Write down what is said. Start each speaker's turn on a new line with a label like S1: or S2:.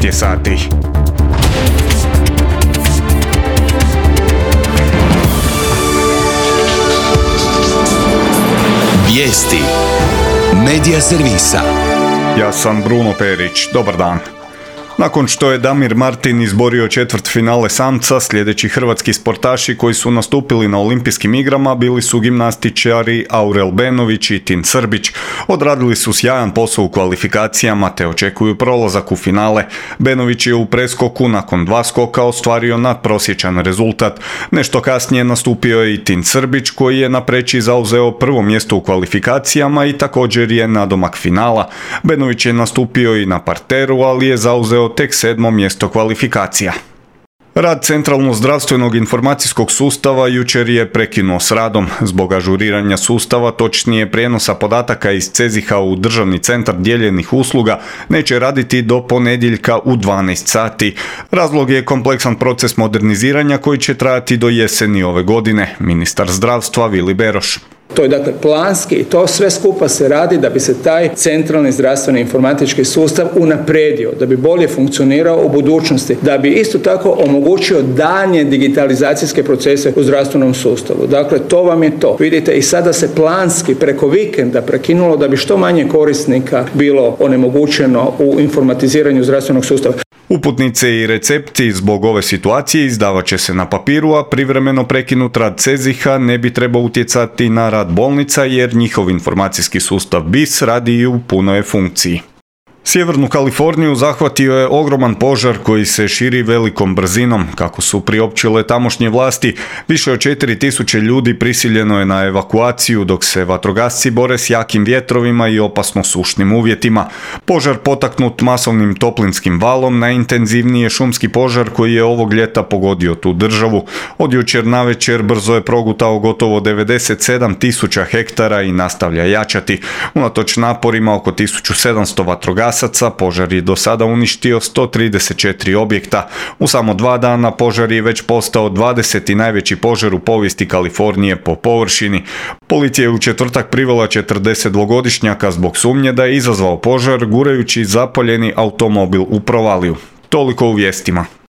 S1: 13 je sati.
S2: Vijesti Medija servisa.
S1: Ja sam Bruno Perić. Dobar dan. Nakon što je Damir Martin izborio četvrtfinale samca, sljedeći hrvatski sportaši koji su nastupili na olimpijskim igrama bili su gimnastičari Aurel Benović i Tin Srbić. Odradili su sjajan posao u kvalifikacijama te očekuju prolazak u finale. Benović je u preskoku nakon 2 skoka ostvario nadprosječan rezultat. Nešto kasnije nastupio je i Tin Srbić koji je na preći zauzeo prvo mjesto u kvalifikacijama i također je nadomak finala. Benović je nastupio i na parteru, ali je zauzeo tek 7. mjesto kvalifikacija. Rad Centralnog zdravstvenog informacijskog sustava jučer je prekinuo s radom. Zbog ažuriranja sustava, točnije prijenosa podataka iz CEZIH-a u Državni centar dijeljenih usluga, neće raditi do ponedjeljka u 12 sati. Razlog je kompleksan proces moderniziranja koji će trajati do jeseni ove godine. Ministar zdravstva Vili Beroš.
S3: To je dakle planski i to sve skupa se radi da bi se taj centralni zdravstveni informatički sustav unaprijedio, da bi bolje funkcionirao u budućnosti, da bi isto tako omogućio daljnje digitalizacijske procese u zdravstvenom sustavu. Dakle, to vam je to. Vidite, i sada se planski preko vikenda prekinulo da bi što manje korisnika bilo onemogućeno u informatiziranju zdravstvenog sustava.
S1: Uputnice i recepti zbog ove situacije izdavat će se na papiru, a privremeno prekinut rad CEZIH-a ne bi trebao utjecati na rad bolnica jer njihov informacijski sustav BIS radi i u punoj funkciji. Sjevernu Kaliforniju zahvatio je ogroman požar koji se širi velikom brzinom. Kako su priopćile tamošnje vlasti, više od 4000 ljudi prisiljeno je na evakuaciju dok se vatrogasci bore s jakim vjetrovima i opasno sušnim uvjetima. Požar potaknut masovnim toplinskim valom najintenzivniji je šumski požar koji je ovog ljeta pogodio tu državu. Od jučer navečer brzo je progutao gotovo 97.000 hektara i nastavlja jačati. Unatoč naporima oko 1700 vatrogasaca, požar je do sada uništio 134 objekta. U samo 2 dana požar je već postao 20. najveći požar u povijesti Kalifornije po površini. Policija je u četvrtak privela 42-godišnjaka zbog sumnje da je izazvao požar gurajući zapaljeni automobil u provaliju. Toliko u vijestima.